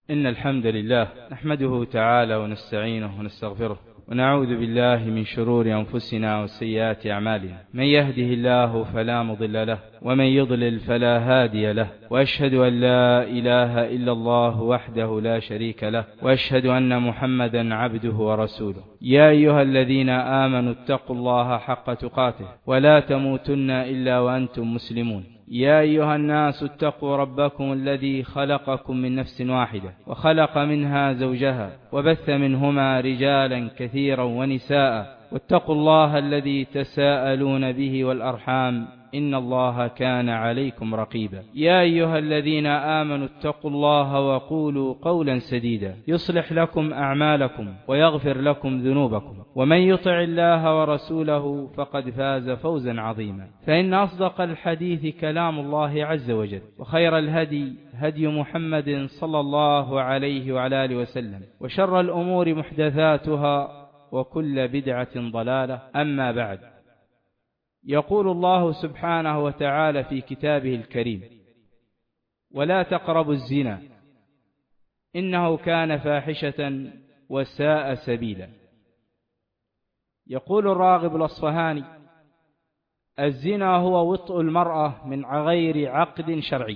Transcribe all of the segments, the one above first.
إن الحمد لله نحمده تعالى ونستعينه ونستغفره ونعوذ بالله من شرور أنفسنا وسيئات أعمالنا. من يهده الله فلا مضل له ومن يضلل فلا هادي له، وأشهد أن لا إله إلا الله وحده لا شريك له، وأشهد أن محمدا عبده ورسوله. يا أيها الذين آمنوا اتقوا الله حق تقاته ولا تموتن إلا وأنتم مسلمون. يا أيها الناس اتقوا ربكم الذي خلقكم من نفس واحدة وخلق منها زوجها وبث منهما رجالا كثيرا ونساء، واتقوا الله الذي تساءلون به والأرحام إن الله كان عليكم رقيبا. يا أيها الذين آمنوا اتقوا الله وقولوا قولا سديدا يصلح لكم أعمالكم ويغفر لكم ذنوبكم، ومن يطع الله ورسوله فقد فاز فوزا عظيما. فإن أصدق الحديث كلام الله عز وجل، وخير الهدي هدي محمد صلى الله عليه وعلى آله وسلم، وشر الأمور محدثاتها وكل بدعة ضلالة. أما بعد، يقول الله سبحانه وتعالى في كتابه الكريم: ولا تقربوا الزنا إنه كان فاحشة وساء سبيلا. يقول الراغب الأصفهاني: الزنا هو وطء المرأة من غير عقد شرعي.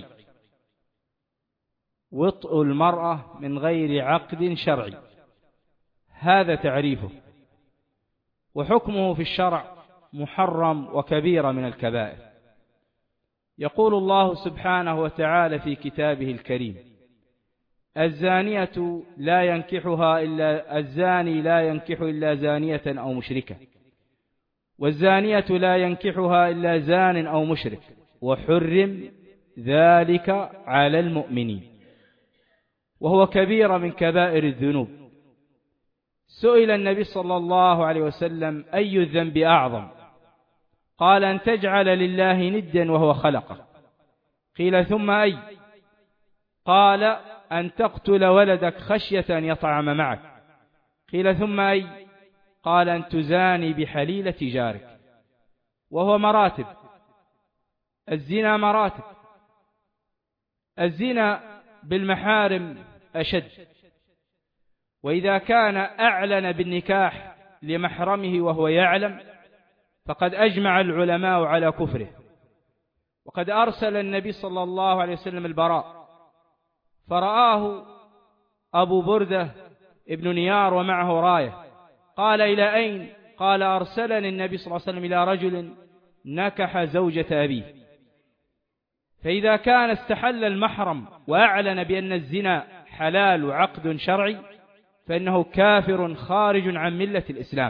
وطء المرأة من غير عقد شرعي، هذا تعريفه، وحكمه في الشرع محرم وكبيرة من الكبائر. يقول الله سبحانه وتعالى في كتابه الكريم: الزانية لا ينكحها إلا الزاني لا ينكح إلا زانية أو مشركة، والزانية لا ينكحها إلا زان أو مشرك، وحرم ذلك على المؤمنين، وهو كبيرة من كبائر الذنوب. سئل النبي صلى الله عليه وسلم: أي الذنب أعظم؟ قال: أن تجعل لله ندا وهو خلقه. قيل: ثم أي؟ قال: أن تقتل ولدك خشية أن يطعم معك. قيل: ثم أي؟ قال: أن تزاني بحليلة جارك. وهو مراتب، الزنا مراتب. الزنا بالمحارم أشد، وإذا كان أعلن بالنكاح لمحرمه وهو يعلم فقد أجمع العلماء على كفره. وقد أرسل النبي صلى الله عليه وسلم البراء، فرآه أبو بردة ابن نيار ومعه راية، قال: إلى أين؟ قال: أرسلني النبي صلى الله عليه وسلم إلى رجل نكح زوجة أبيه. فإذا كان استحل المحرم وأعلن بأن الزنا حلال عقد شرعي فإنه كافر خارج عن ملة الإسلام.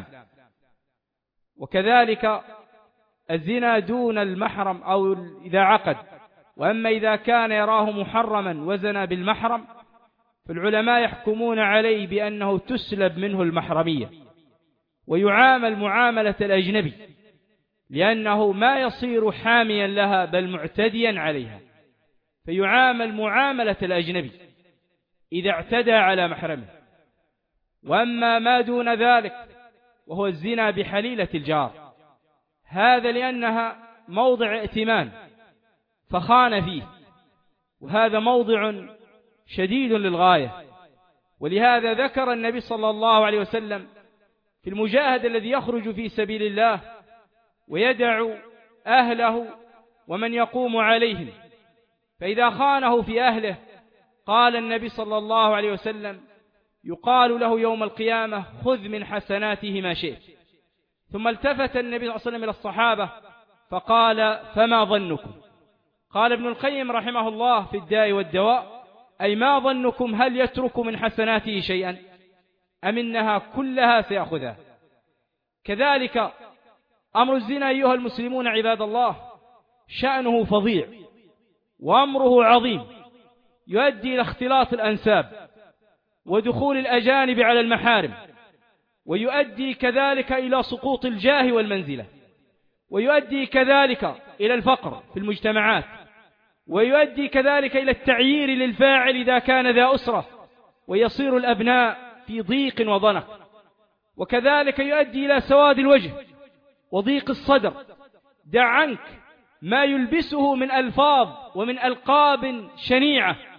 وكذلك الزنا دون المحرم أو إذا عقد. وأما إذا كان يراه محرما وزنا بالمحرم فالعلماء يحكمون عليه بأنه تسلب منه المحرمية ويعامل معاملة الأجنبي، لأنه ما يصير حاميا لها بل معتديا عليها، فيعامل معاملة الأجنبي إذا اعتدى على محرمه. وأما ما دون ذلك وهو الزنا بحليلة الجار، هذا لأنها موضع ائتمان فخان فيه، وهذا موضع شديد للغاية. ولهذا ذكر النبي صلى الله عليه وسلم في المجاهد الذي يخرج في سبيل الله ويدع أهله ومن يقوم عليهم، فإذا خانه في أهله قال النبي صلى الله عليه وسلم: يقال له يوم القيامة: خذ من حسناته ما شئت. ثم التفت النبي صلى الله عليه وسلم إلى الصحابة فقال: فما ظنكم؟ قال ابن القيم رحمه الله في الداء والدواء: أي ما ظنكم، هل يترك من حسناته شيئا أم إنها كلها سيأخذها؟ كذلك أمر الزنا أيها المسلمون عباد الله شأنه فظيع وأمره عظيم، يؤدي إلى اختلاط الأنساب ودخول الأجانب على المحارم، ويؤدي كذلك إلى سقوط الجاه والمنزلة، ويؤدي كذلك إلى الفقر في المجتمعات، ويؤدي كذلك إلى التعيير للفاعل إذا كان ذا أسرة، ويصير الأبناء في ضيق وضنك، وكذلك يؤدي إلى سواد الوجه وضيق الصدر. دع عنك ما يلبسه من ألفاظ ومن ألقاب شنيعة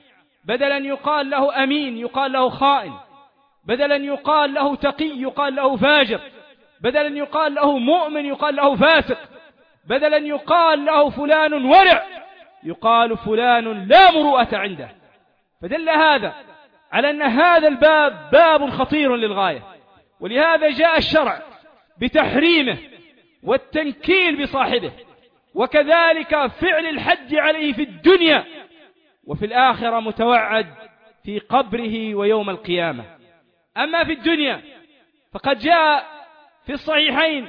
بدلا يقال له أمين يقال له خائن، بدلا يقال له تقي يقال له فاجر، بدلا يقال له مؤمن يقال له فاسق، بدلا يقال له فلان ورع يقال فلان لا مروءة عنده. فدل هذا على أن هذا الباب باب خطير للغاية، ولهذا جاء الشرع بتحريمه والتنكيل بصاحبه، وكذلك فعل الحد عليه في الدنيا، وفي الآخرة متوعد في قبره ويوم القيامة. أما في الدنيا فقد جاء في الصحيحين،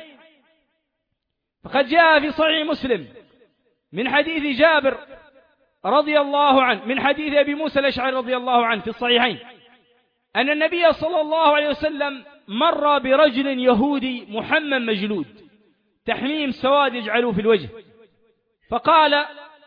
فقد جاء في صحيح مسلم من حديث جابر رضي الله عنه، من حديث أبي موسى الأشعري رضي الله عنه في الصحيحين، أن النبي صلى الله عليه وسلم مر برجل يهودي محمم مجلود، تحميم سواد يجعلوه في الوجه، فقال: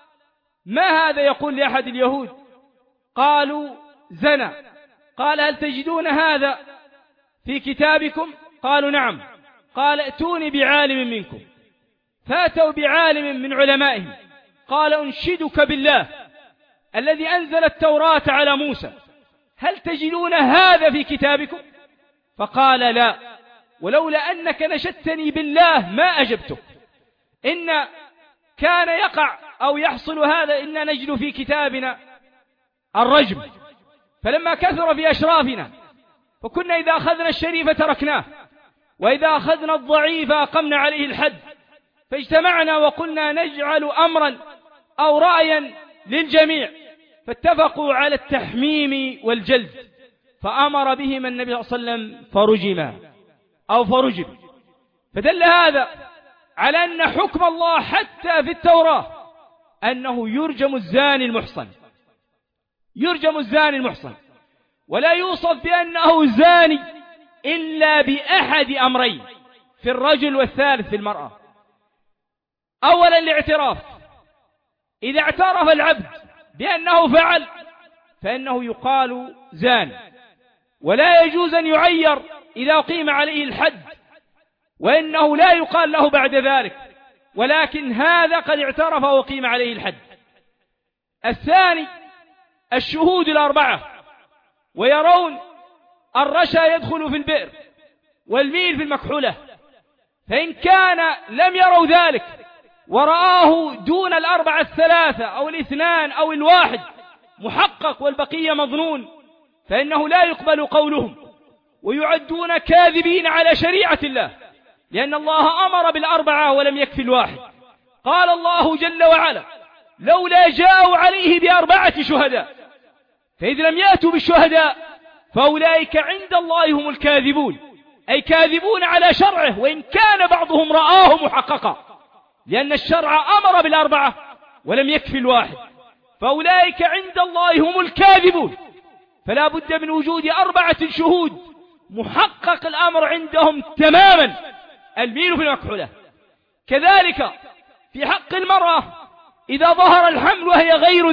ما هذا؟ يقول لأحد اليهود. قالوا: زنى. قال: هل تجدون هذا في كتابكم؟ قالوا: نعم. قال: ائتوني بعالم منكم. فأتوا بعالم من علمائهم، قال: أنشدك بالله الذي أنزل التوراة على موسى، هل تجدون هذا في كتابكم؟ فقال: لا، ولولا أنك نشدتني بالله ما أجبتك. إن كان يقع أو يحصل هذا إن نجد في كتابنا الرجم، فلما كثر في أشرافنا فكنا إذا أخذنا الشريف تركناه، وإذا أخذنا الضعيف أقمنا عليه الحد، فاجتمعنا وقلنا نجعل أمرا أو رأيا للجميع، فاتفقوا على التحميم والجلد، فأمر بهما النبي صلى الله عليه وسلم فرجما أو فرجم. فدل هذا على أن حكم الله حتى في التوراة أنه يرجم الزاني المحصن، يرجم الزاني المحصن، ولا يوصف بأنه زاني إلا بأحد أمرين في الرجل، والثالث في المرأة. أولا الاعتراف، إذا اعترف العبد بأنه فعل فإنه يقال زان، ولا يجوز أن يعير إذا قيم عليه الحد، وإنه لا يقال له بعد ذلك، ولكن هذا قد اعترف وقيم عليه الحد. الثاني الشهود الأربعة، ويرون الرشا يدخل في البئر والميل في المكحولة، فإن كان لم يروا ذلك ورآه دون الأربعة الثلاثة أو الاثنان أو الواحد محقق والبقية مظنون، فإنه لا يقبل قولهم، ويعدون كاذبين على شريعة الله، لأن الله أمر بالأربعة ولم يكفي الواحد. قال الله جل وعلا: لولا جاءوا عليه بأربعة شهداء، فإذ لم يأتوا بالشهداء فأولئك عند الله هم الكاذبون، أي كاذبون على شرعه، وإن كان بعضهم رآه محققا، لأن الشرع أمر بالأربعة ولم يكفي الواحد، فأولئك عند الله هم الكاذبون. فلا بد من وجود أربعة شهود محقق الأمر عندهم تماما، الميل في المكحولة. كذلك في حق المرأة إذا ظهر الحمل وهي غير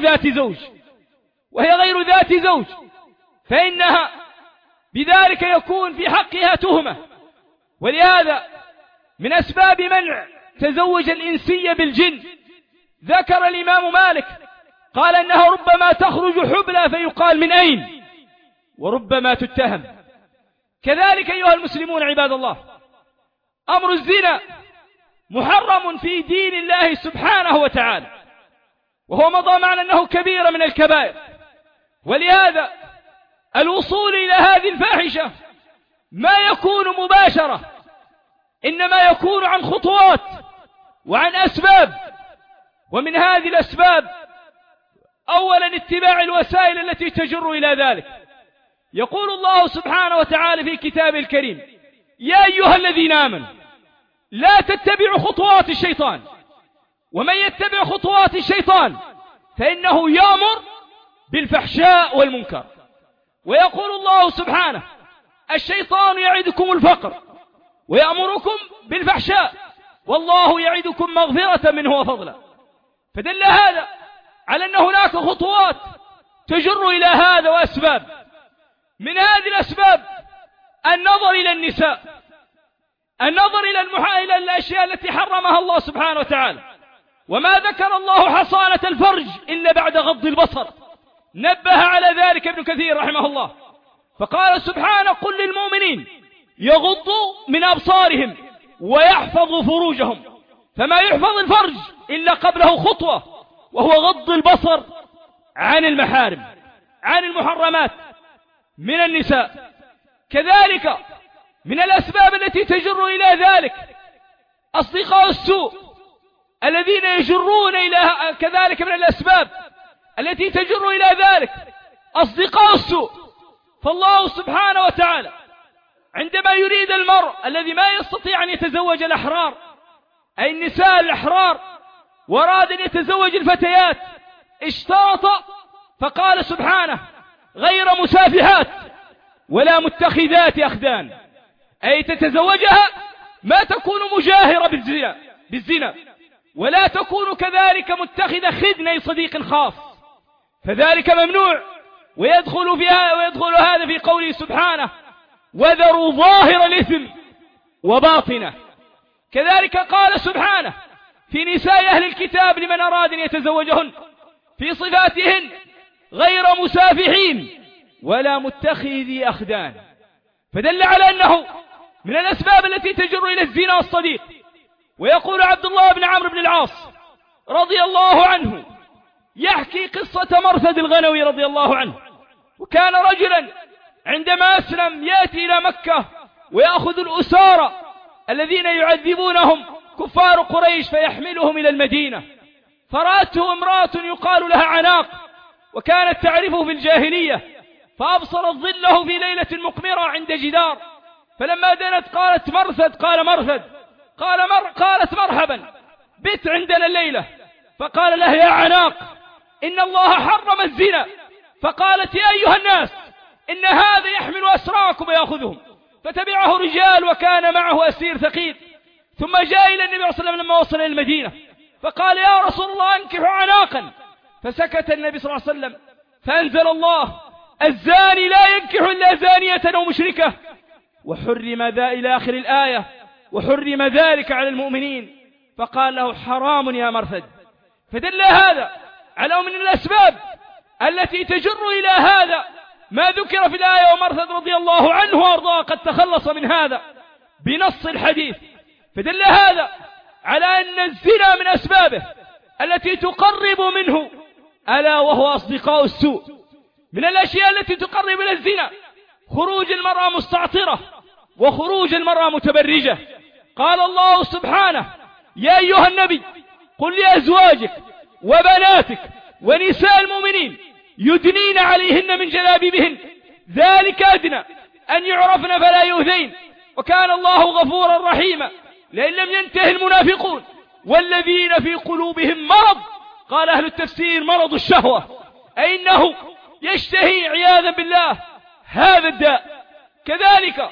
ذات زوج فإنها بذلك يكون في حقها تهمة. ولهذا من أسباب منع تزوج الإنسية بالجن ذكر الإمام مالك، قال إنها ربما تخرج حبلى فيقال من أين، وربما تتهم. كذلك أيها المسلمون عباد الله، أمر الزنا محرم في دين الله سبحانه وتعالى، وهو مضى معنا أنه كبيرة من الكبائر. ولهذا الوصول إلى هذه الفاحشة ما يكون مباشرة، إنما يكون عن خطوات وعن أسباب. ومن هذه الأسباب أولا اتباع الوسائل التي تجر إلى ذلك. يقول الله سبحانه وتعالى في كتابه الكريم: يا أيها الذين آمنوا لا تتبعوا خطوات الشيطان، ومن يتبع خطوات الشيطان فإنه يأمر بالفحشاء والمنكر. ويقول الله سبحانه: الشيطان يعدكم الفقر ويأمركم بالفحشاء والله يعدكم مغفرة منه وفضلا. فدل هذا على أن هناك خطوات تجر إلى هذا وأسباب. من هذه الأسباب النظر إلى النساء، النظر إلى الأشياء التي حرمها الله سبحانه وتعالى، وما ذكر الله حصانة الفرج إلا بعد غض البصر، نبه على ذلك ابن كثير رحمه الله فقال سبحانه قل للمؤمنين يغضوا من أبصارهم ويحفظوا فروجهم، فما يحفظ الفرج إلا قبله خطوة وهو غض البصر عن المحارم، عن المحرمات من النساء. كذلك من الأسباب التي تجر إلى ذلك أصدقاء السوء الذين يجرون إلى كذلك من الأسباب التي تجر إلى ذلك أصدقاء السوء. فالله سبحانه وتعالى عندما يريد المرء الذي ما يستطيع أن يتزوج الأحرار أي النساء الأحرار وأراد أن يتزوج الفتيات اشترط فقال سبحانه غير مسافحات ولا متخذات أخدان، أي تتزوجها ما تكون مجاهرة بالزنا ولا تكون كذلك متخذة خدن صديق خاص، فذلك ممنوع. ويدخل هذا في قوله سبحانه وذروا ظاهر الإثم وباطنه. كذلك قال سبحانه في نساء أهل الكتاب لمن أراد أن يتزوجهن في صفاتهن غير مسافحين ولا متخذي أخدان، فدل على أنه من الأسباب التي تجر إلى الزنا والصديق. ويقول عبد الله بن عمرو بن العاص رضي الله عنه يحكي قصة مرثد الغنوي رضي الله عنه، وكان رجلا عندما أسلم يأتي إلى مكة ويأخذ الأسارى الذين يعذبونهم كفار قريش فيحملهم إلى المدينة، فرأته امرأة يقال لها عناق وكانت تعرفه في الجاهلية، فأبصرت ظله في ليلة مقمرة عند جدار، فلما دنت قالت مرثد، قال مرثد، قالت مرحبا بت عندنا الليلة، فقال له يا عناق إن الله حرم الزنا، فقالت يا أيها الناس إن هذا يحمل أسراكم ويأخذهم، فتبعه رجال وكان معه أسير ثقيل، ثم جاء إلى النبي صلى الله عليه وسلم لما وصل إلى المدينة فقال يا رسول الله أنكح عناقا، فسكت النبي صلى الله عليه وسلم فأنزل الله الزاني لا ينكح إلا زانية أو مشركة، وحرم ذا إلى آخر الآية، وحرم ذلك على المؤمنين، فقال له حرام يا مرثد. فدل هذا على من الأسباب التي تجر إلى هذا ما ذكر في الآية، ومرثد رضي الله عنه وأرضاه قد تخلص من هذا بنص الحديث. فدل هذا على أن الزنا من أسبابه التي تقرب منه ألا وهو أصدقاء السوء. من الأشياء التي تقرب إلى الزنا خروج المرأة مستعطرة وخروج المرأة متبرجة. قال الله سبحانه يا أيها النبي قل لأزواجك وبناتك ونساء المؤمنين يدنين عليهن من جلابيبهن ذلك أدنى أن يعرفن فلا يؤذين وكان الله غفورا رحيما. لئن لم ينتهي المنافقون والذين في قلوبهم مرض، قال أهل التفسير مرض الشهوة، أي إنه يشتهي عياذا بالله هذا الداء. كذلك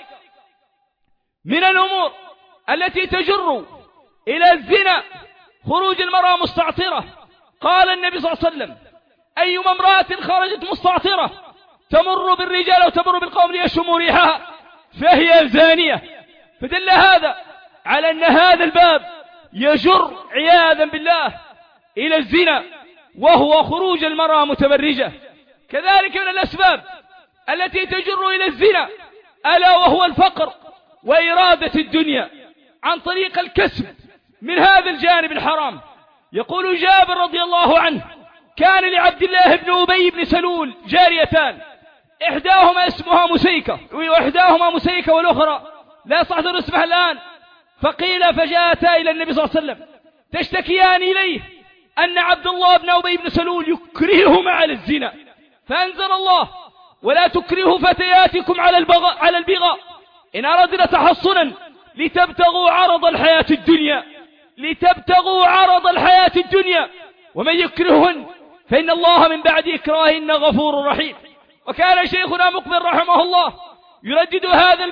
من الأمور التي تجر إلى الزنا خروج المرأة مستعطرة. قال النبي صلى الله عليه وسلم أيما امرأة خرجت مستعطرة تمر بالرجال أو تمر بالقوم ليشموا ريحها فهي زانية. فدل هذا على أن هذا الباب يجر عياذا بالله إلى الزنا وهو خروج المرأة متبرجة. كذلك من الأسباب التي تجر إلى الزنا ألا وهو الفقر وإرادة الدنيا عن طريق الكسب من هذا الجانب الحرام. يقول جابر رضي الله عنه كان لعبد الله بن أبي بن سلول جاريتان، إحداهما اسمها مسيكة وإحداهما مسيكة والأخرى لا أستحضر اسمها الآن. فقيل فجاءتا إلى النبي صلى الله عليه وسلم تشتكيان إليه أن عبد الله بن أبي بن سلول يكرههما على الزنا، فأنزل الله ولا تكرهوا فتياتكم على البغاء إن أردنا تحصنا لتبتغوا عرض الحياة الدنيا ومن يكرههن فإن الله من بعد إكراههن غفور رحيم. وكان شيخنا مقبل رحمه الله يردد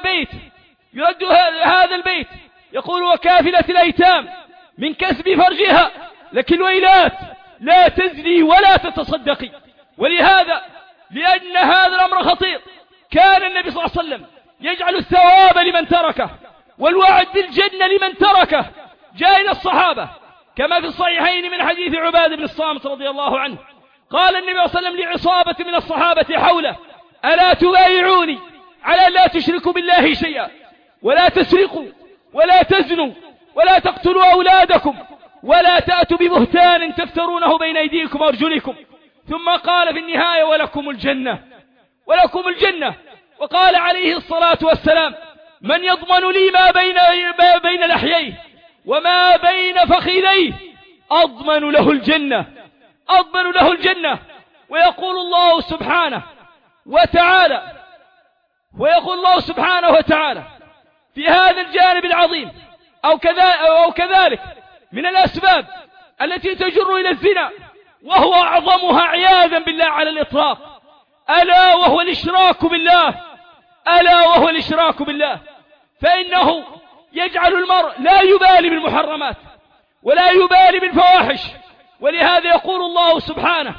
هذا البيت يقول وكافلة الأيتام من كسب فرجها لكن ويلات لا تزني ولا تتصدقي. ولهذا لأن هذا الأمر خطير كان النبي صلى الله عليه وسلم يجعل الثواب لمن تركه والوعد بالجنة لمن تركه. جاء إلى الصحابة كما في الصحيحين من حديث عبادة بن الصامت رضي الله عنه قال النبي صلى الله عليه وسلم لعصابة من الصحابة حوله: ألا تبايعوني على أن لا تشركوا بالله شيئا، ولا تسرقوا، ولا تزنوا، ولا تقتلوا أولادكم، ولا تأتوا ببهتان تفترونه بين أيديكم وأرجلكم. ثم قال في النهاية: ولكم الجنة، ولكم الجنة. وقال عليه الصلاة والسلام: من يضمن لي ما بين لحييه وما بين فخذيه أضمن له الجنة، أضمن له الجنة. ويقول الله سبحانه وتعالى في هذا الجانب العظيم أو كذلك من الأسباب التي تجر إلى الزنا، وهو أعظمها عياذا بالله على الإطلاق، ألا وهو الإشراك بالله، ألا وهو الإشراك بالله. فإنه يجعل المرء لا يبالي بالمحرمات ولا يبالي بالفواحش. ولهذا يقول الله سبحانه: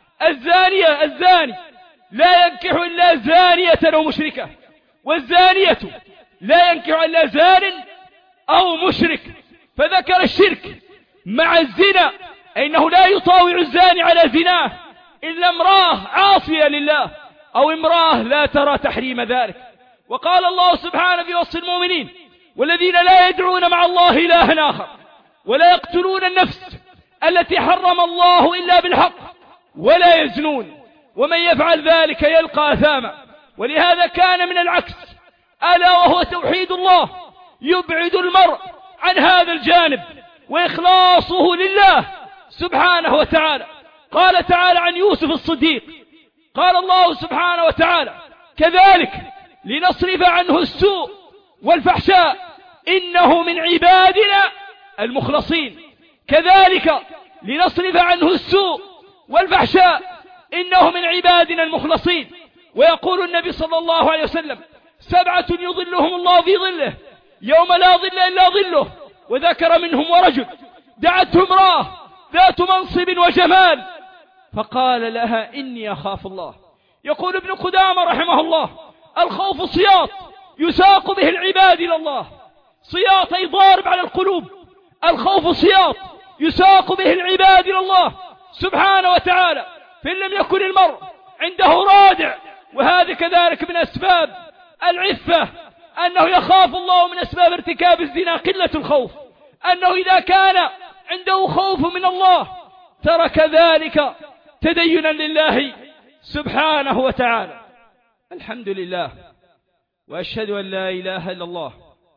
الزاني لا ينكح إلا زانية أو مشركة، والزانية لا ينكح إلا زان أو مشرك. فذكر الشرك مع الزنا، إنه لا يطاوع الزاني على زناه إلا امرأة عاصية لله أو امرأة لا ترى تحريم ذلك. وقال الله سبحانه في وصف المؤمنين: والذين لا يدعون مع الله إلها آخر ولا يقتلون النفس التي حرم الله إلا بالحق ولا يزنون ومن يفعل ذلك يلقى أثاما. ولهذا كان من العكس، ألا وهو توحيد الله، يبعد المرء عن هذا الجانب وإخلاصه لله سبحانه وتعالى. قال تعالى عن يوسف الصديق: قال الله سبحانه وتعالى: كذلك لنصرف عنه السوء والفحشاء إنه من عبادنا المخلصين. كذلك لنصرف عنه السوء والفحشاء إنه من عبادنا المخلصين. ويقول النبي صلى الله عليه وسلم: 7 يظلهم الله في ظله يوم لا ظل إلا ظله. وذكر منهم ورجل دعته امرأة ذات منصب وجمال فقال لها: إني أخاف الله. يقول ابن قدامة رحمه الله: الخوف صياط يساق به العباد إلى الله. صياط أي ضارب على القلوب، الخوف صياط يساق به العباد إلى الله سبحانه وتعالى. فإن لم يكن المرء عنده رادع، وهذا كذلك من أسباب العفة، أنه يخاف الله، من أسباب ارتكاب الزنا قلة الخوف، أنه إذا كان عنده خوف من الله ترك ذلك تدينا لله سبحانه وتعالى. الحمد لله، وأشهد أن لا إله إلا الله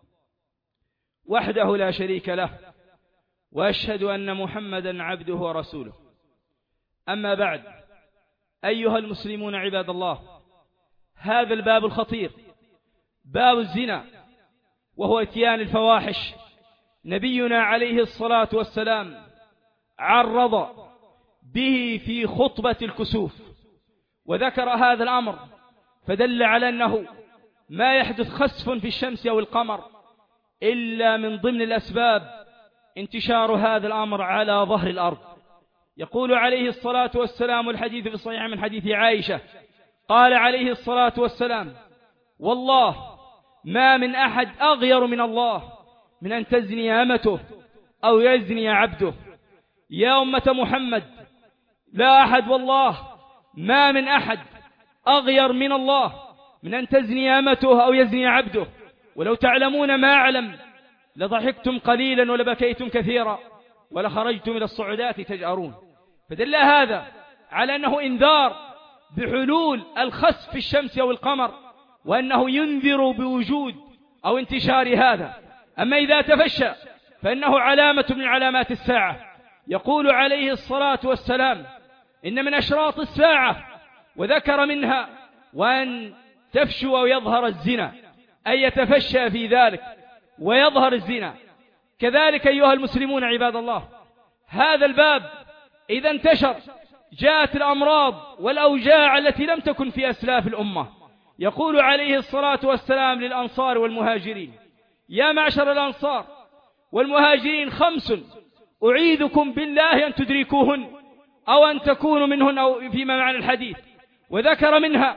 وحده لا شريك له، وأشهد أن محمدا عبده ورسوله. أما بعد، أيها المسلمون عباد الله، هذا الباب الخطير، باب الزنا، وهو اتيان الفواحش، نبينا عليه الصلاة والسلام عرض به في خطبة الكسوف، وذكر هذا الأمر فدل على أنه ما يحدث خسف في الشمس أو القمر إلا من ضمن الأسباب انتشار هذا الأمر على ظهر الأرض. يقول عليه الصلاة والسلام، الحديث في الصحيح من حديث عائشة، قال عليه الصلاة والسلام: والله ما من أحد أغير من الله من أن تزني أمته أو يزني عبده. يا أمة محمد، لا أحد، والله ما من أحد أغير من الله من أن تزني أمته أو يزني عبده. ولو تعلمون ما أعلم لضحكتم قليلا ولبكيتم كثيرا ولخرجتم إلى الصعودات تجأرون. فدل هذا على أنه إنذار بحلول الخسف في الشمس أو القمر، وأنه ينذر بوجود أو انتشار هذا. أما إذا تفشى فإنه علامة من علامات الساعة. يقول عليه الصلاة والسلام: إن من أشراط الساعة، وذكر منها وأن تفشو أو يظهر الزنا، أي يتفشى في ذلك ويظهر الزنا. كذلك أيها المسلمون عباد الله، هذا الباب إذا انتشر جاءت الأمراض والأوجاع التي لم تكن في أسلاف الأمة. يقول عليه الصلاة والسلام للأنصار والمهاجرين: يا معشر الأنصار والمهاجرين 5 أعيذكم بالله أن تدركوهن أو أن تكونوا منهن، أو فيما معنى الحديث. وذكر منها: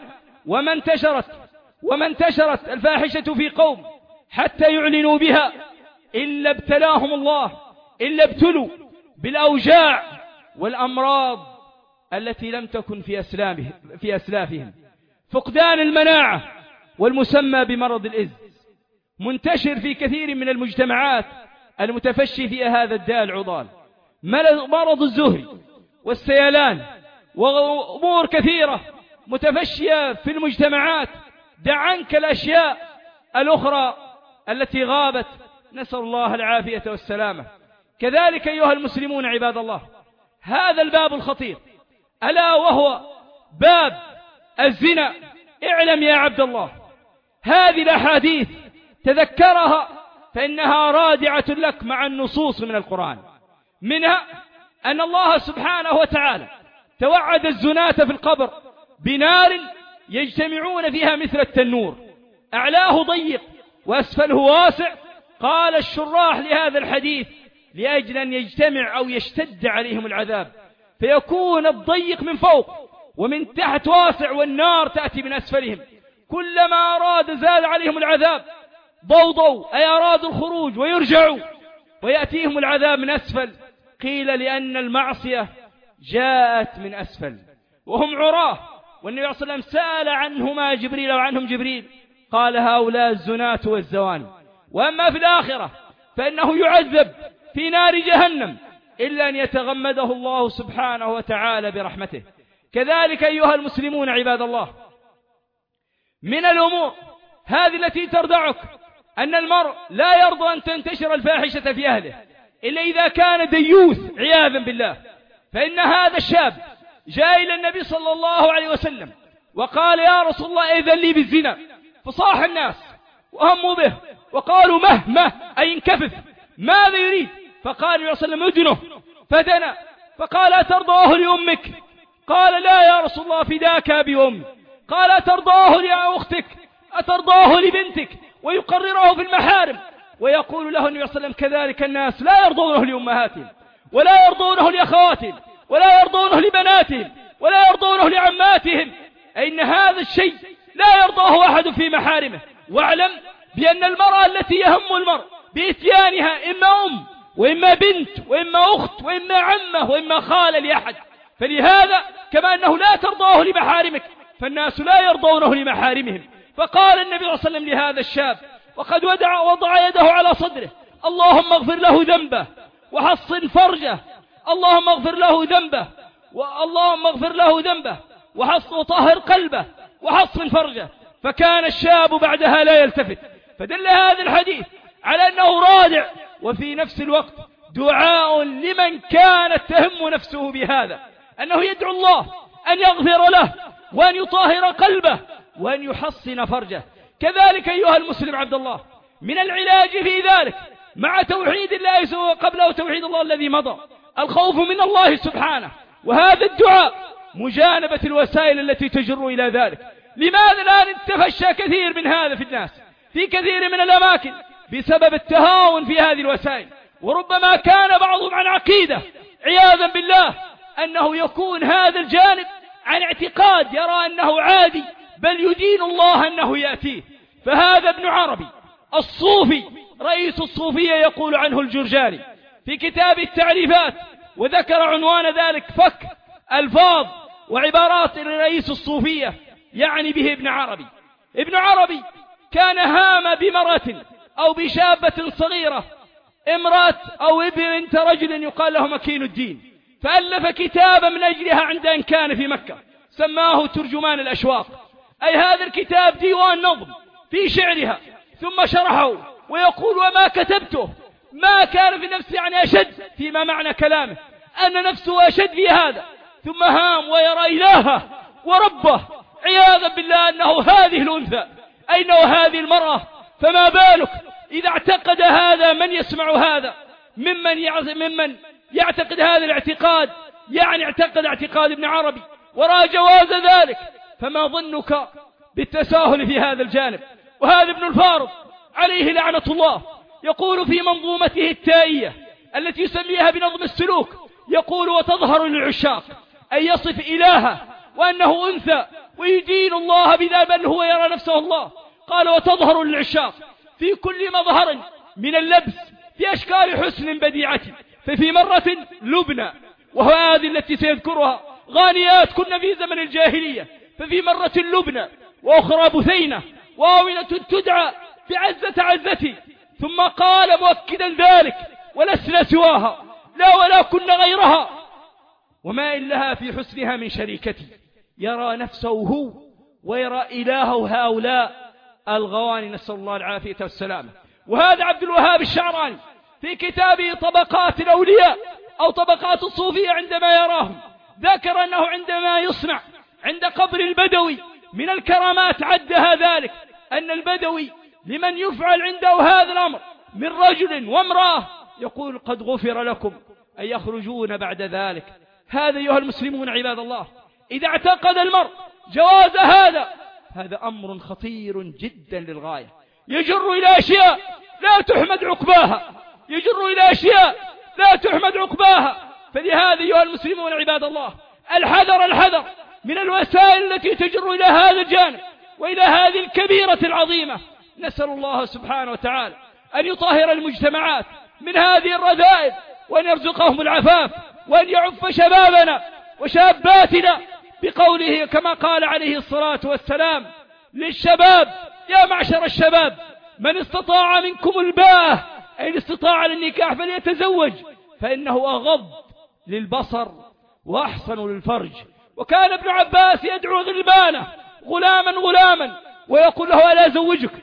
وما انتشرت الفاحشة في قوم حتى يعلنوا بها إلا ابتلاهم الله، إلا ابتلوا بالأوجاع والأمراض التي لم تكن في أسلافهم. فقدان المناعة والمسمى بمرض الإيدز منتشر في كثير من المجتمعات المتفشي فيها هذا الداء العضال. مرض الزهري والسيلان وأمور كثيرة متفشية في المجتمعات. دع عنك الأشياء الأخرى التي غابت، نسأل الله العافية والسلامة. كذلك أيها المسلمون عباد الله، هذا الباب الخطير ألا وهو باب الزنا. اعلم يا عبد الله، هذه الأحاديث تذكرها فإنها رادعة لك مع النصوص من القرآن. منها أن الله سبحانه وتعالى توعد الزناة في القبر بنار يجتمعون فيها مثل التنور، أعلاه ضيق وأسفله واسع. قال الشراح لهذا الحديث لأجل أن يجتمع أو يشتد عليهم العذاب، فيكون الضيق من فوق ومن تحت واسع، والنار تأتي من أسفلهم. كلما أراد زاد عليهم العذاب، ضوضوا أي أرادوا الخروج ويرجعوا، ويأتيهم العذاب من أسفل. قيل لأن المعصية جاءت من أسفل وهم عراه، والنبي صلى الله عليه وسلم سأل عنهما جبريل وعنهم جبريل، قال هؤلاء الزناة والزواني. وأما في الآخرة فإنه يعذب في نار جهنم إلا أن يتغمده الله سبحانه وتعالى برحمته. كذلك أيها المسلمون عباد الله، من الأمور هذه التي تردعك أن المرء لا يرضى أن تنتشر الفاحشة في أهله إلا إذا كان ديوث عياذا بالله. فإن هذا الشاب جاء إلى النبي صلى الله عليه وسلم وقال يا رسول الله إذن لي بالزنا، فصاح الناس وهموا به وقالوا مهما أي انكفف، ماذا يريد؟ فقال النبي صلى الله عليه وسلم ادنه، فدنا فقال أترضاه لأمك؟ قال لا يا رسول الله فداك بأمي. قال أترضاه لأختك؟ أترضاه لبنتك؟ ويقرره في المحارم. ويقول له النبي صلى الله عليه وسلم كذلك الناس لا يرضونه لأمهاتهم ولا يرضونه لأخواتهم ولا يرضونه لبناتهم ولا يرضونه لعماتهم، إن هذا الشيء لا يرضاه أحد في محارمه. واعلم بأن المرأة التي يهم المرء بإتيانها إما أم وإما بنت وإما أخت وإما عمة وإما خالة لأحد، فلهذا كما أنه لا ترضاه لمحارمك فالناس لا يرضونه لمحارمهم. فقال النبي صلى الله عليه وسلم لهذا الشاب وقد وضع يده على صدره اللهم اغفر له ذنبه وحصن فرجه، اللهم اغفر له ذنبه اللهم اغفر له ذنبه وطهر قلبه وحصن فرجه. فكان الشاب بعدها لا يلتفت. فدل هذا الحديث على أنه رادع وفي نفس الوقت دعاء لمن كانت تهم نفسه بهذا، أنه يدعو الله أن يغفر له وأن يطهر قلبه وأن يحصن فرجه. كذلك أيها المسلم عبد الله، من العلاج في ذلك مع توحيد الله قبله توحيد الله الذي مضى الخوف من الله سبحانه، وهذا الدعاء مجانبة الوسائل التي تجر إلى ذلك. لماذا الآن تفشى كثير من هذا في الناس في كثير من الأماكن؟ بسبب التهاون في هذه الوسائل. وربما كان بعضهم عن عقيدة عياذا بالله أنه يكون هذا الجانب عن اعتقاد يرى أنه عادي، بل يدين الله أنه يأتيه. فهذا ابن عربي الصوفي رئيس الصوفية يقول عنه الجرجاني في كتاب التعريفات، وذكر عنوان ذلك فك ألفاظ وعبارات رئيس الصوفية يعني به ابن عربي. ابن عربي كان هام بمرأة أو بشابة صغيرة، امرأة أو بنت رجل يقال له مكين الدين، فألف كتابا من أجلها عند أن كان في مكة سماه ترجمان الأشواق، أي هذا الكتاب ديوان نظم في شعرها، ثم شرحه ويقول وما كتبته ما كان في نفسي يعني أشد فيما معنى كلامه أن نفسه أشد في هذا، ثم هام ويرى إلهه وربه عياذا بالله أنه هذه الأنثى أنه هذه المرأة. فما بالك إذا اعتقد هذا من يسمع هذا ممن يعتقد هذا الاعتقاد، يعني اعتقد اعتقاد ابن عربي ورأى جواز ذلك، فما ظنك بالتساهل في هذا الجانب؟ وهذا ابن الفارض عليه لعنة الله يقول في منظومته التائية التي يسميها بنظم السلوك، يقول وتظهر للعشاق أن يصف إلهه وأنه أنثى ويدين الله بذا بل هو يرى نفسه الله. قال وتظهر للعشاق في كل مظهر من اللبس في أشكال حسن بديعة، ففي مرة لبنى وهو هذه التي سيذكرها غانيات كنا في زمن الجاهلية، ففي مرة لبنى وأخرى بثينة وآونة تدعى بعزة عزتي، ثم قال مؤكدا ذلك ولسنا سواها لا ولا كنا غيرها، وما إن لها في حسنها من شريكتي. يرى نفسه هو ويرى إلهه هؤلاء الغواني، نسأل الله العافية والسلامة. وهذا عبد الوهاب الشعراني في كتابه طبقات الأولياء أو طبقات الصوفية عندما يراهم ذكر أنه عندما يصنع عند قبر البدوي من الكرامات عدها ذلك، أن البدوي لمن يفعل عنده هذا الأمر من رجل وامرأة يقول قد غفر لكم، أن يخرجون بعد ذلك. هذا أيها المسلمون عباد الله إذا اعتقد المرء جواز هذا أمر خطير جدا للغاية، يجر إلى أشياء لا تحمد عقباها، يجر إلى أشياء لا تحمد عقباها. فلهذا أيها المسلمون عباد الله الحذر من الوسائل التي تجر إلى هذا الجانب وإلى هذه الكبيرة العظيمة. نسأل الله سبحانه وتعالى أن يطهر المجتمعات من هذه الرذائل، وأن يرزقهم العفاف، وأن يعف شبابنا وشاباتنا بقوله كما قال عليه الصلاة والسلام للشباب: يا معشر الشباب من استطاع منكم الباءة، أي استطاع للنكاح فليتزوج، فإنه أغض للبصر وأحصن للفرج. وكان ابن عباس يدعو غلبانه غلاما ويقول له: ألا أزوجك؟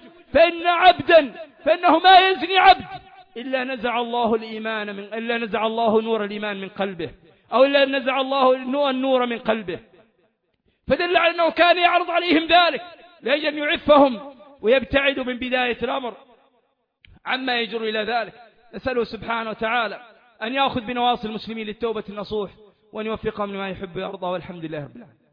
فإنه ما يزني عبد إلا نزع الله نور الإيمان من قلبه، أو إلا نزع الله النور من قلبه. فدل على أنه كان يعرض عليهم ذلك لأجل أن يعفهم ويبتعدوا من بداية الأمر عما يجر إلى ذلك. نسأله سبحانه وتعالى أن يأخذ بنواصي المسلمين للتوبة النصوح، وأن يوفقهم لما يحب ويرضى، والحمد لله رب العالمين.